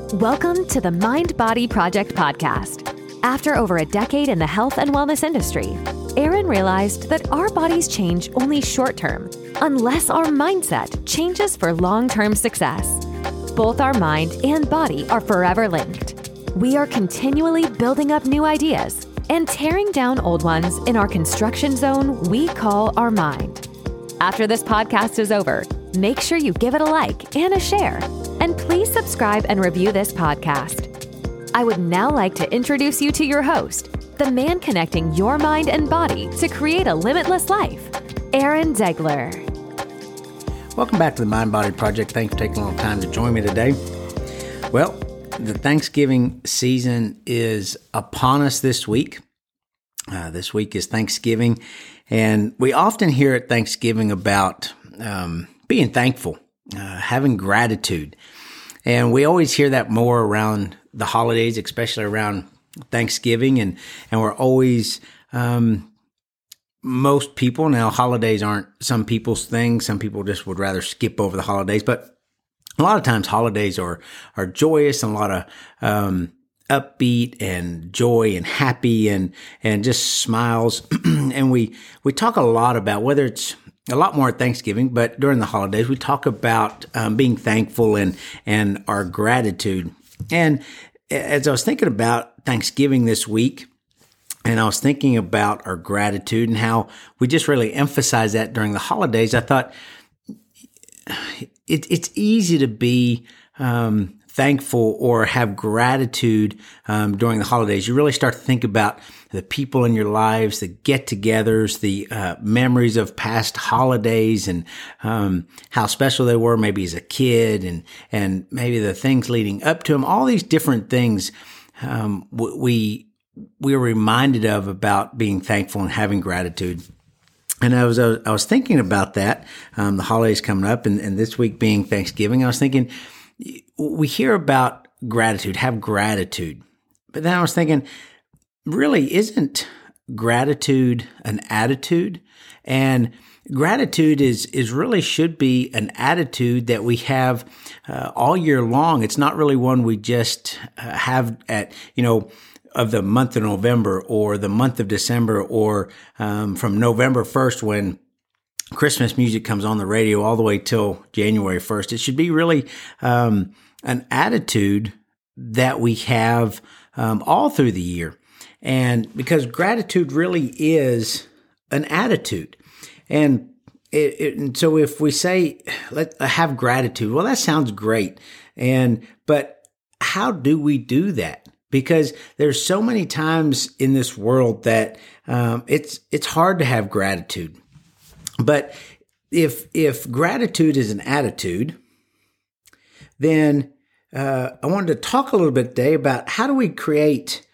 Welcome to the Mind Body Project podcast. After over a decade in the health and wellness industry, Aaron realized that our bodies change only short term, unless our mindset changes for long-term success. Both our mind and body are forever linked. We are continually building up new ideas and tearing down old ones in our construction zone we call our mind. After this podcast is over, make sure you give it a like and a share. And please subscribe and review this podcast. I would now like to introduce you to your host, the man connecting your mind and body to create a limitless life, Aaron Degler. Welcome back to the Mind Body Project. Thanks for taking a little time to join me today. Well, the Thanksgiving season is upon us this week. This week is Thanksgiving, and we often hear at Thanksgiving about being thankful, having gratitude. And we always hear that more around the holidays, especially around Thanksgiving. And we're always, most people, now holidays aren't some people's thing. Some people just would rather skip over the holidays. But a lot of times holidays are joyous and a lot of upbeat and joy and happy and just smiles. And we talk a lot about whether it's a lot more at Thanksgiving, but during the holidays, we talk about being thankful and our gratitude. And as I was thinking about Thanksgiving this week, and I was thinking about our gratitude and how we just really emphasize that during the holidays, I thought it's easy to be thankful or have gratitude during the holidays. You really start to think about the people in your lives, the get-togethers, the memories of past holidays, and how special they were, maybe as a kid, and maybe the things leading up to them. All these different things we are reminded of about being thankful and having gratitude. And I was thinking about that, the holidays coming up, and this week being Thanksgiving. I was thinking, we hear about gratitude, have gratitude. But then I was thinking, really, isn't gratitude an attitude? And gratitude is really should be an attitude that we have all year long. It's not really one we just have at, of the month of November or the month of December or from November 1st when Christmas music comes on the radio all the way till January 1st. It should be really an attitude that we have all through the year. And because gratitude really is an attitude. And so if we say, let's have gratitude, well, that sounds great. But how do we do that? Because there's so many times in this world that it's hard to have gratitude. But if gratitude is an attitude, then I wanted to talk a little bit today about how do we create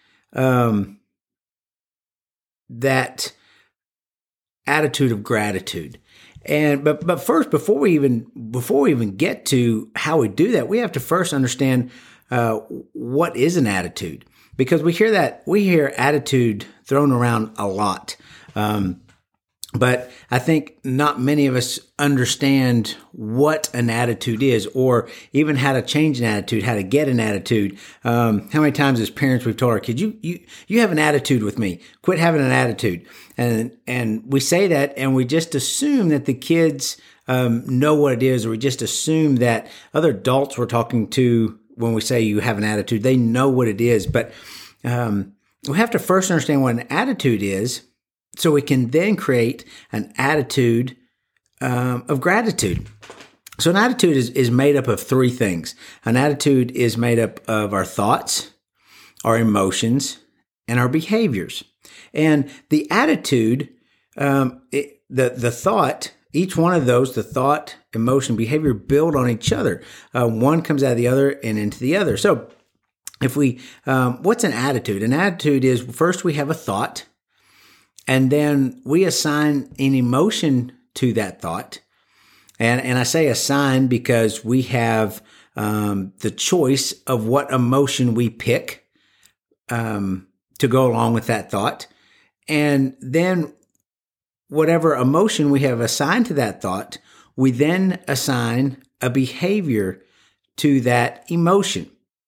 that attitude of gratitude. But first, before we even get to how we do that, we have to first understand what is an attitude, because we hear attitude thrown around a lot. But I think not many of us understand what an attitude is, or even how to change an attitude, how to get an attitude. How many times as parents we've told our kids, you have an attitude with me. Quit having an attitude. And we say that and we just assume that the kids know what it is, or we just assume that other adults we're talking to when we say you have an attitude, they know what it is. But we have to first understand what an attitude is, so we can then create an attitude of gratitude. So an attitude is made up of three things. An attitude is made up of our thoughts, our emotions, and our behaviors. And the attitude, the thought, each one of those, the thought, emotion, behavior, build on each other. One comes out of the other and into the other. So if what's an attitude? An attitude is, first we have a thought, and then we assign an emotion to that thought. And I say assign because we have the choice of what emotion we pick to go along with that thought. And then whatever emotion we have assigned to that thought, we then assign a behavior to that emotion.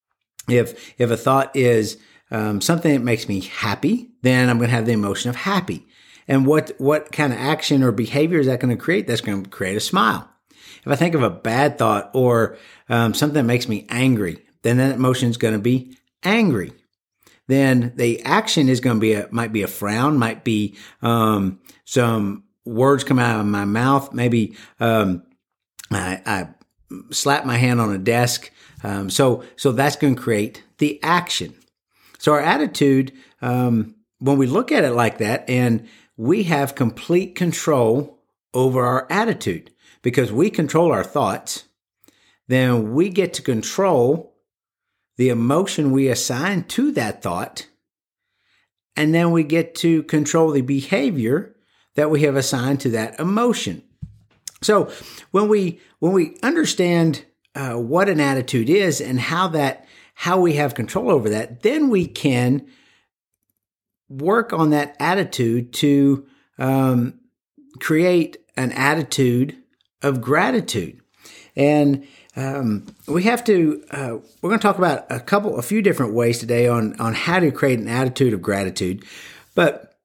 If a thought is something that makes me happy, then I'm going to have the emotion of happy. And what kind of action or behavior is that going to create? That's going to create a smile. If I think of a bad thought or something that makes me angry, then that emotion is going to be angry. Then the action is going to be might be a frown, might be some words come out of my mouth. Maybe I slap my hand on a desk. So that's going to create the action. So our attitude, when we look at it like that, and we have complete control over our attitude because we control our thoughts, then we get to control the emotion we assign to that thought, and then we get to control the behavior that we have assigned to that emotion. So when we understand what an attitude is and how we have control over that, then we can work on that attitude to create an attitude of gratitude. And we have to, we're going to talk about a few different ways today on how to create an attitude of gratitude. But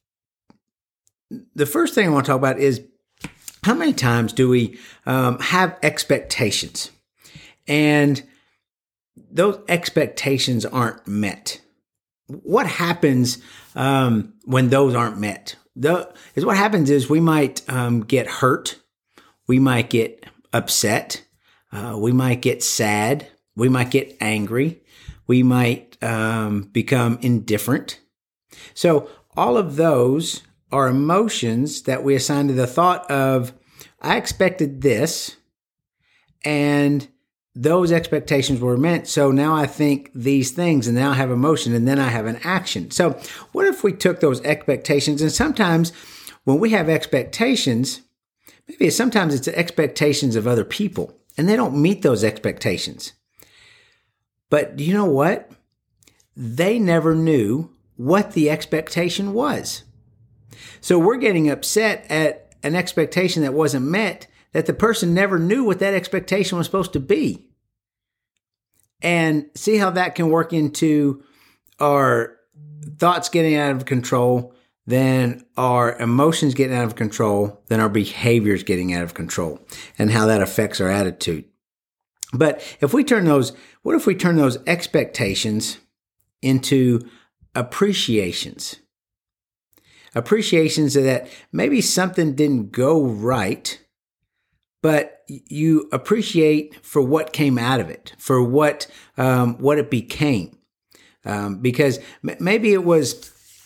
the first thing I want to talk about is how many times do we have expectations and those expectations aren't met? What happens when those aren't met? What happens is we might get hurt. We might get upset. We might get sad. We might get angry. We might become indifferent. So all of those are emotions that we assign to the thought of, I expected this, and those expectations were met. So now I think these things, and now I have emotion, and then I have an action. So what if we took those expectations, and sometimes when we have expectations, maybe sometimes it's expectations of other people, and they don't meet those expectations. But you know what? They never knew what the expectation was. So we're getting upset at an expectation that wasn't met, that the person never knew what that expectation was supposed to be. And see how that can work into our thoughts getting out of control, then our emotions getting out of control, then our behaviors getting out of control, and how that affects our attitude. But what if we turn those expectations into appreciations? Appreciations that maybe something didn't go right, but you appreciate for what came out of it, for what it became. Because maybe it was,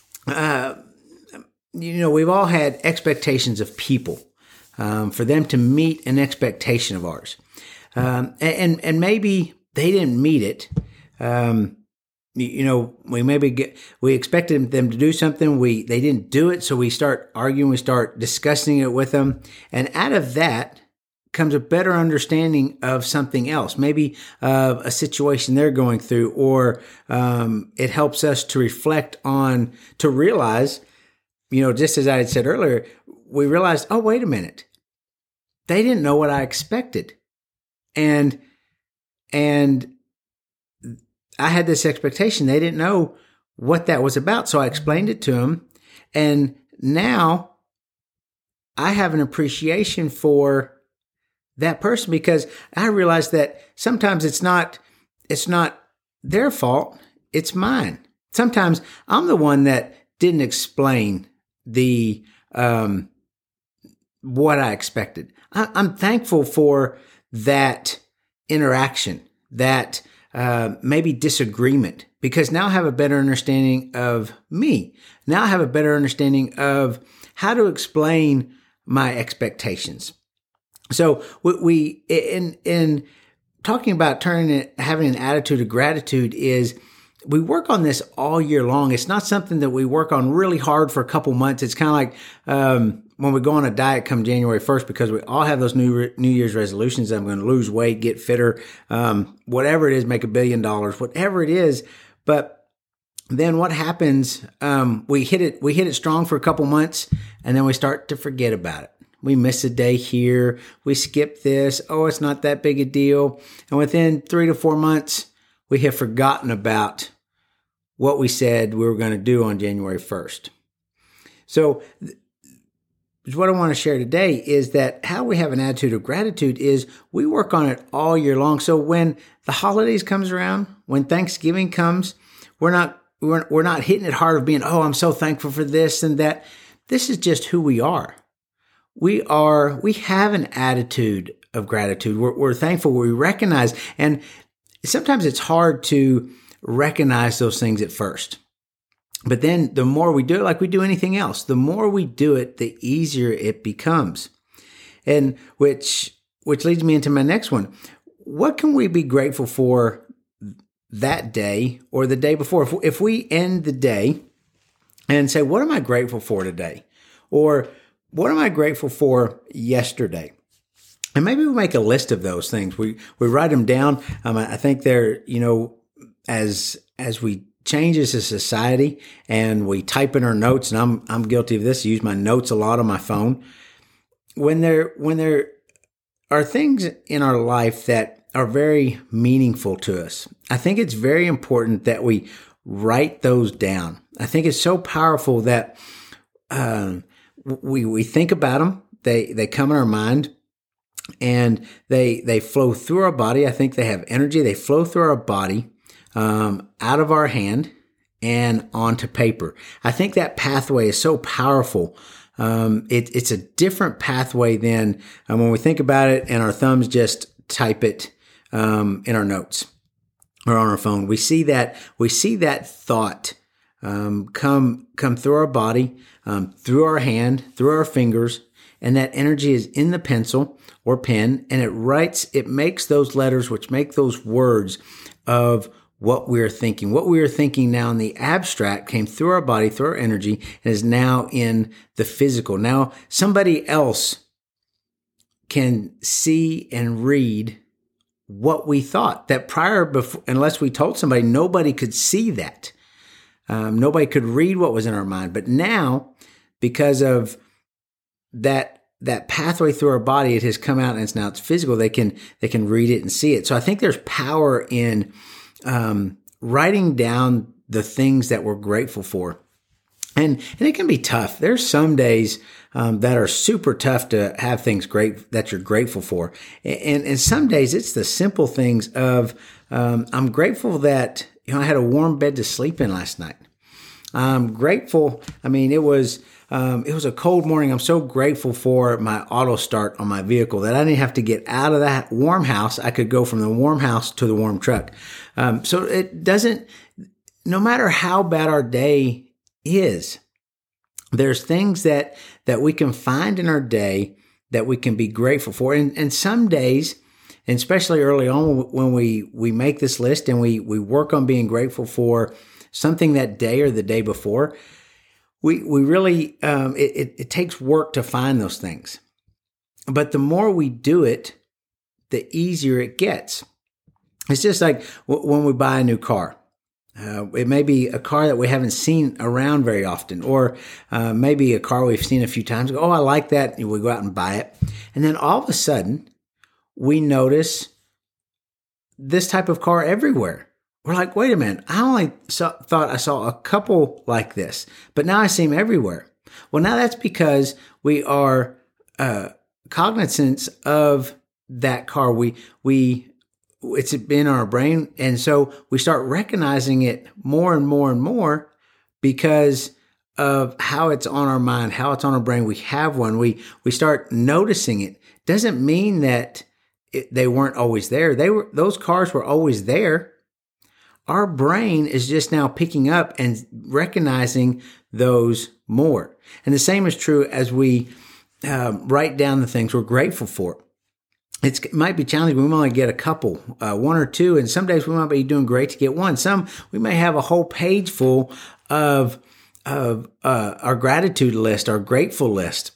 we've all had expectations of people, for them to meet an expectation of ours. And maybe they didn't meet it. We expected them to do something. They didn't do it. So we start arguing, we start discussing it with them. And out of that comes a better understanding of something else, maybe a situation they're going through, or it helps us to reflect on, to realize, just as I had said earlier, we realized, oh, wait a minute. They didn't know what I expected. And I had this expectation. They didn't know what that was about. So I explained it to them. And now I have an appreciation for that person, because I realized that sometimes it's not their fault. It's mine. Sometimes I'm the one that didn't explain what I expected. I'm thankful for that interaction, that maybe disagreement, because now I have a better understanding of me. Now I have a better understanding of how to explain my expectations. So we in talking about having an attitude of gratitude is we work on this all year long. It's not something that we work on really hard for a couple months. It's kind of like when we go on a diet come January 1st, because we all have those New Year's resolutions. I'm going to lose weight, get fitter, whatever it is, make $1 billion, whatever it is. But then what happens? We hit it strong for a couple months, and then we start to forget about it. We miss a day here. We skip this. Oh, it's not that big a deal. And within 3 to 4 months, we have forgotten about what we said we were going to do on January 1st. So what I want to share today is that how we have an attitude of gratitude is we work on it all year long. So when the holidays comes around, when Thanksgiving comes, we're not hitting it hard of being, oh, I'm so thankful for this and that. This is just who we are. We have an attitude of gratitude. We're thankful. We recognize, and sometimes it's hard to recognize those things at first. But then the more we do it, like we do anything else, the more we do it, the easier it becomes. And which leads me into my next one. What can we be grateful for that day or the day before? If we end the day and say, what am I grateful for today? Or what am I grateful for yesterday? And maybe we make a list of those things. We write them down. I think they're, as we change as a society and we type in our notes, and I'm guilty of this. I use my notes a lot on my phone. When there are things in our life that are very meaningful to us, I think it's very important that we write those down. I think it's so powerful that we think about them. They come in our mind and they flow through our body. I think they have energy. They flow through our body, out of our hand and onto paper. I think that pathway is so powerful. It's a different pathway than when we think about it and our thumbs just type it in our notes or on our phone. We see that thought come through our body, through our hand, through our fingers, and that energy is in the pencil or pen, and it makes those letters, which make those words of what we're thinking. What we are thinking now in the abstract came through our body, through our energy, and is now in the physical. Now, somebody else can see and read what we thought. That before, unless we told somebody, nobody could see that. Nobody could read what was in our mind. But now, because of that pathway through our body, it has come out and it's physical. They can read it and see it. So I think there's power in writing down the things that we're grateful for. And it can be tough. There's some days that are super tough to have things great that you're grateful for. And some days it's the simple things of, I'm grateful that, I had a warm bed to sleep in last night. I'm grateful. I mean, it was a cold morning. I'm so grateful for my auto start on my vehicle that I didn't have to get out of that warm house. I could go from the warm house to the warm truck. So it doesn't, no matter how bad our day is, there's things that we can find in our day that we can be grateful for. And some days, and especially early on when we make this list and we work on being grateful for something that day or the day before, we really, it takes work to find those things. But the more we do it, the easier it gets. It's just like when we buy a new car. It may be a car that we haven't seen around very often, or maybe a car we've seen a few times. Oh, I like that. And we go out and buy it. And then all of a sudden, we notice this type of car everywhere. We're like, wait a minute, I only thought I saw a couple like this, but now I see them everywhere. Well, now that's because we are cognizant of that car. It's in our brain, and so we start recognizing it more and more and more because of how it's on our mind, how it's on our brain. We have one. We start noticing it. Doesn't mean that they weren't always there. Those cars were always there. Our brain is just now picking up and recognizing those more. And the same is true as we write down the things we're grateful for. It might be challenging. We might get a couple, one or two, and some days we might be doing great to get one. Some we may have a whole page full of our gratitude list, our grateful list.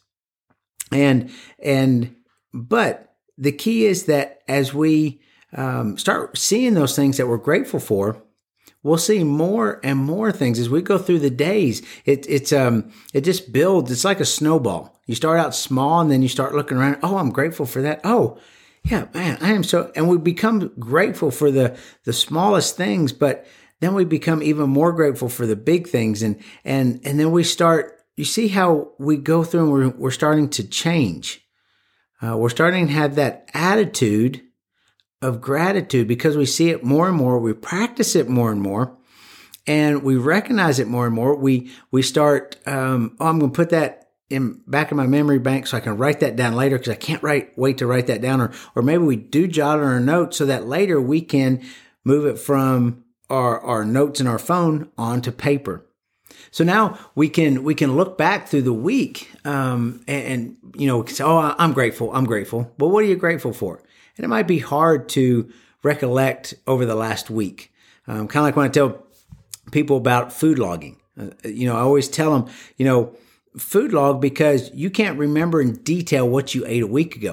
But the key is that as we start seeing those things that we're grateful for, we'll see more and more things as we go through the days. It just builds. It's like a snowball. You start out small and then you start looking around. Oh, I'm grateful for that. Oh, Yeah, man, I am so, and we become grateful for the smallest things, but then we become even more grateful for the big things. And then we start, you see how we go through and we're starting to change. We're starting to have that attitude of gratitude because we see it more and more. We practice it more and more, and we recognize it more and more. We start, I'm going to put that in back in my memory bank so I can write that down later because I can't wait to write that down. Or maybe we do jot on our notes so that later we can move it from our notes in our phone onto paper. So now we can look back through the week, and say, oh, I'm grateful. But what are you grateful for? And it might be hard to recollect over the last week. Kind of like when I tell people about food logging. I always tell them, food log because you can't remember in detail what you ate a week ago.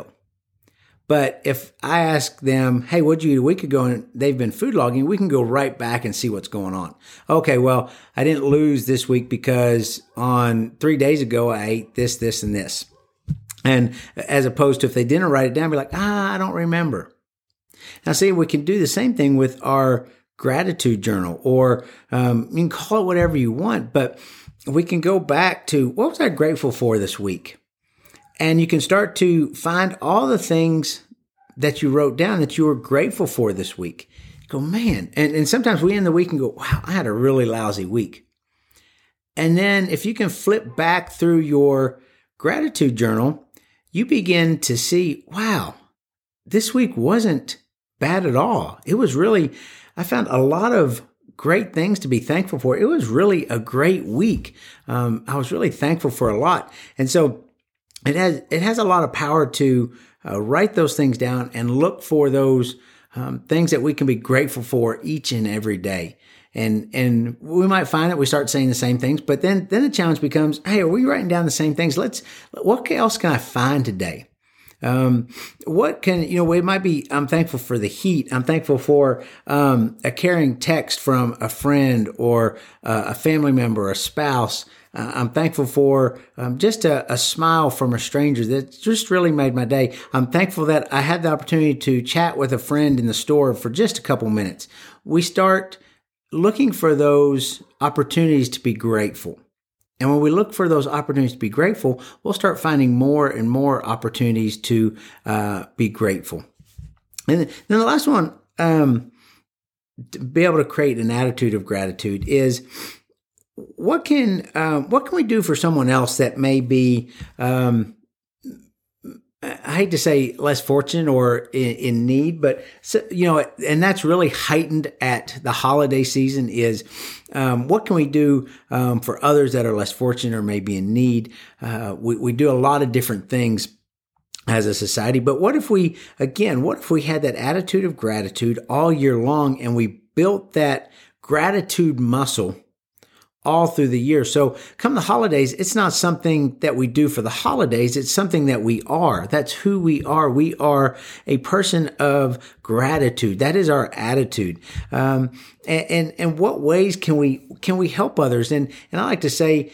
But if I ask them, hey, what'd you eat a week ago? And they've been food logging, we can go right back and see what's going on. Okay, well, I didn't lose this week because on 3 days ago, I ate this, this, and this. And as opposed to if they didn't write it down, be like, I don't remember. Now, see, we can do the same thing with our gratitude journal, or you can call it whatever you want, but we can go back to what was I grateful for this week? And you can start to find all the things that you wrote down that you were grateful for this week. Go, man. And sometimes we end the week and go, wow, I had a really lousy week. And then if you can flip back through your gratitude journal, you begin to see, wow, this week wasn't bad at all. It was really, I found a lot of great things to be thankful for. It was really a great week. I was really thankful for a lot. And so it has a lot of power to write those things down and look for those things that we can be grateful for each and every day. And we might find that we start saying the same things, but then the challenge becomes, hey, are we writing down the same things? What else can I find today? What can, it might be, I'm thankful for the heat. I'm thankful for, a caring text from a friend or a family member, a spouse. I'm thankful for, just a smile from a stranger that just really made my day. I'm thankful that I had the opportunity to chat with a friend in the store for just a couple minutes. We start looking for those opportunities to be grateful. And when we look for those opportunities to be grateful, we'll start finding more and more opportunities to be grateful. And then the last one, to be able to create an attitude of gratitude is what can we do for someone else that may be, I hate to say less fortunate or in need, but and that's really heightened at the holiday season is, what can we do, for others that are less fortunate or maybe in need? We do a lot of different things as a society, but what if we had that attitude of gratitude all year long and we built that gratitude muscle all through the year? So come the holidays, it's not something that we do for the holidays. It's something that we are. That's who we are. We are a person of gratitude. That is our attitude. And what ways can we help others? And I like to say,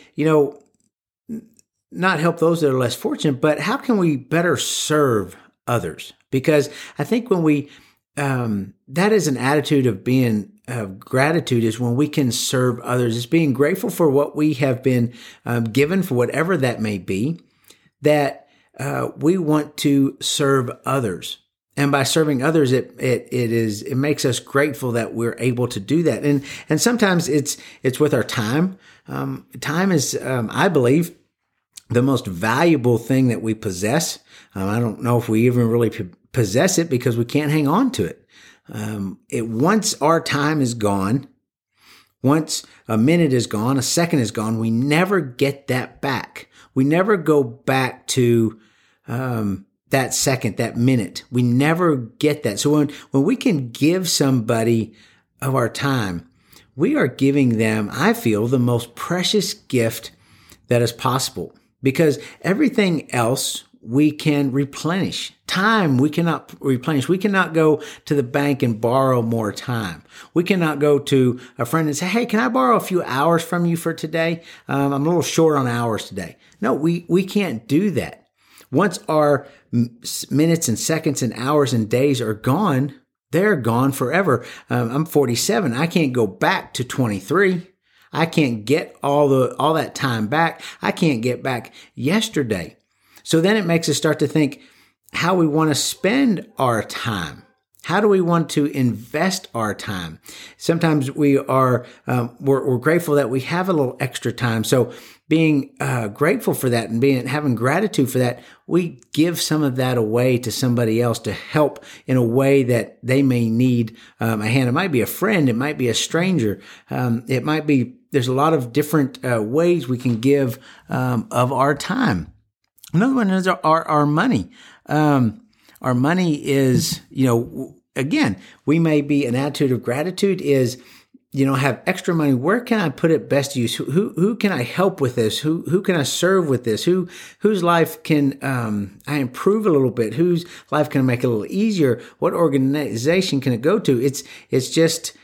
not help those that are less fortunate, but how can we better serve others? Because I think when we, that is an attitude of gratitude is when we can serve others. It's being grateful for what we have been given, for whatever that may be, that we want to serve others. And by serving others, it makes us grateful that we're able to do that. And sometimes it's with our time. Time is, I believe, the most valuable thing that we possess. I don't know if we even really possess it because we can't hang on to it. Once our time is gone, once a minute is gone, a second is gone, we never get that back. We never go back to that second, that minute. We never get that. So when we can give somebody of our time, we are giving them, I feel, the most precious gift that is possible, because everything else we can replenish. Time we cannot replenish. We cannot go to the bank and borrow more time. We cannot go to a friend and say, hey, can I borrow a few hours from you for today? I'm a little short on hours today. No, we can't do that. once our minutes and seconds and hours and days are gone, they're gone forever. I'm 47. I can't go back to 23. I can't get all that time back. I can't get back yesterday. So then it makes us start to think how we want to spend our time. How do we want to invest our time? Sometimes we are, we're grateful that we have a little extra time. So being grateful for that and having gratitude for that, we give some of that away to somebody else to help in a way that they may need a hand. It might be a friend. It might be a stranger. It might be, there's a lot of different ways we can give of our time. Another one is our money. Our money is, again, we may be an attitude of gratitude is, have extra money. Where can I put it best to use? Who can I help with this? Who can I serve with this? Whose life can I improve a little bit? Whose life can I make a little easier? What organization can it go to? It's just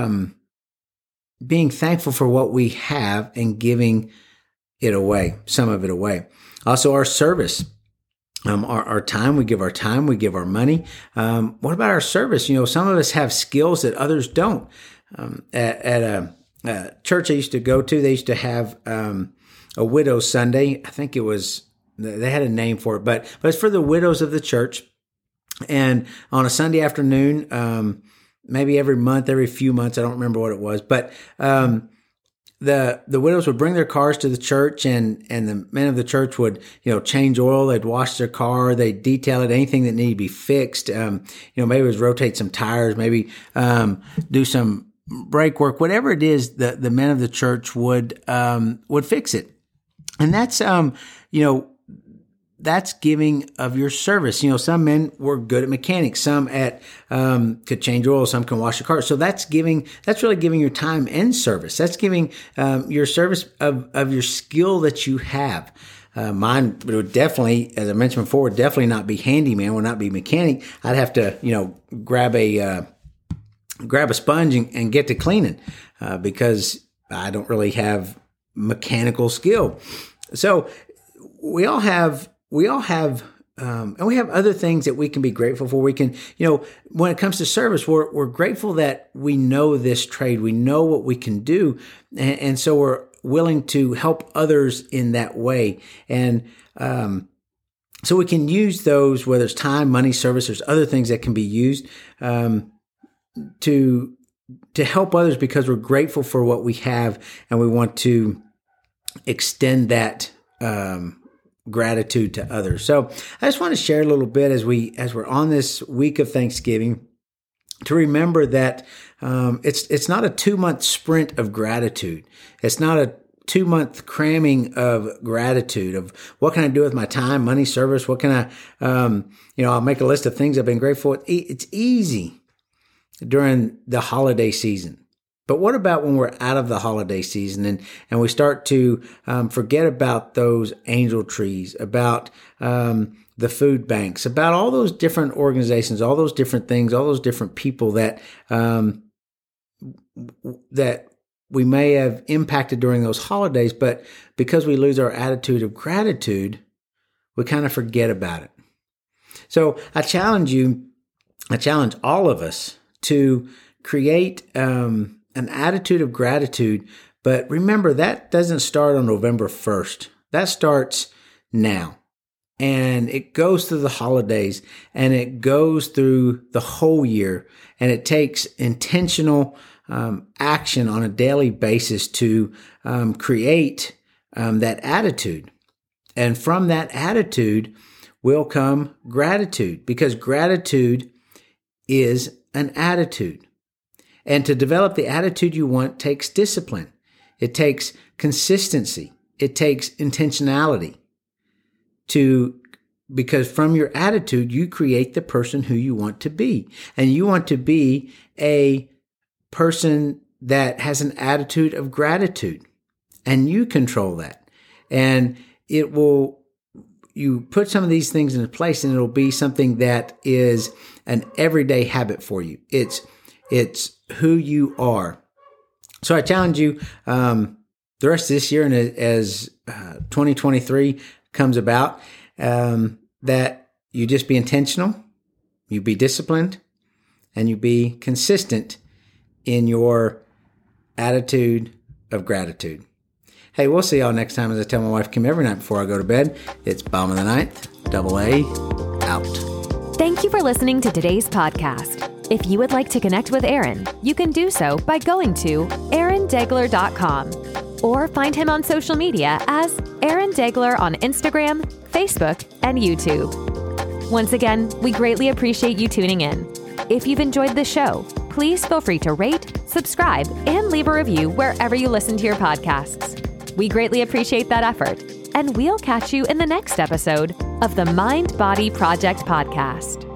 being thankful for what we have and giving it away, some of it away. Also, our service. Our time, we give our time, we give our money. What about our service? Some of us have skills that others don't. At a church I used to go to, they used to have a widow's Sunday. I think they had a name for it, but it's for the widows of the church. And on a Sunday afternoon, maybe every month, every few months, I don't remember what it was, but the widows would bring their cars to the church, and the men of the church would, change oil. They'd wash their car. They'd detail it, anything that needed to be fixed. Maybe it was rotate some tires, maybe do some brake work, whatever it is. The men of the church would fix it, and that's that's giving of your service. Some men were good at mechanics, some could change oil, some can wash a car. So that's really giving your time and service. That's giving your service of your skill that you have. Mine would definitely, as I mentioned before, would definitely not be handyman, would not be mechanic. I'd have to, grab a sponge and get to cleaning, because I don't really have mechanical skill. So we all have, and we have other things that we can be grateful for. We can, when it comes to service, we're grateful that we know this trade. We know what we can do. And so we're willing to help others in that way. And, so we can use those, whether it's time, money, service, there's other things that can be used, to help others because we're grateful for what we have and we want to extend that, gratitude to others. So I just want to share a little bit as we're on this week of Thanksgiving, to remember that it's not a 2-month sprint of gratitude. It's not a 2-month cramming of gratitude of what can I do with my time, money, service. What can I, I'll make a list of things I've been grateful for. It's easy during the holiday season. But what about when we're out of the holiday season and we start to forget about those angel trees, about the food banks, about all those different organizations, all those different things, all those different people that that we may have impacted during those holidays, but because we lose our attitude of gratitude, we kind of forget about it. So I challenge all of us to create an attitude of gratitude, but remember that doesn't start on November 1st. That starts now. And it goes through the holidays and it goes through the whole year, and it takes intentional action on a daily basis to create that attitude. And from that attitude will come gratitude, because gratitude is an attitude. And to develop the attitude you want takes discipline. It takes consistency. It takes intentionality because from your attitude, you create the person who you want to be. And you want to be a person that has an attitude of gratitude, and you control that. And you put some of these things into place, and it'll be something that is an everyday habit for you. It's who you are. So I challenge you, the rest of this year, and as 2023 comes about, that you just be intentional, you be disciplined, and you be consistent in your attitude of gratitude. Hey, we'll see y'all next time. As I tell my wife Kim every night before I go to bed, it's Bottom of the Ninth, AA, out. Thank you for listening to today's podcast. If you would like to connect with Aaron, you can do so by going to aarondegler.com or find him on social media as Aaron Degler on Instagram, Facebook, and YouTube. Once again, we greatly appreciate you tuning in. If you've enjoyed the show, please feel free to rate, subscribe, and leave a review wherever you listen to your podcasts. We greatly appreciate that effort, and we'll catch you in the next episode of the Mind Body Project Podcast.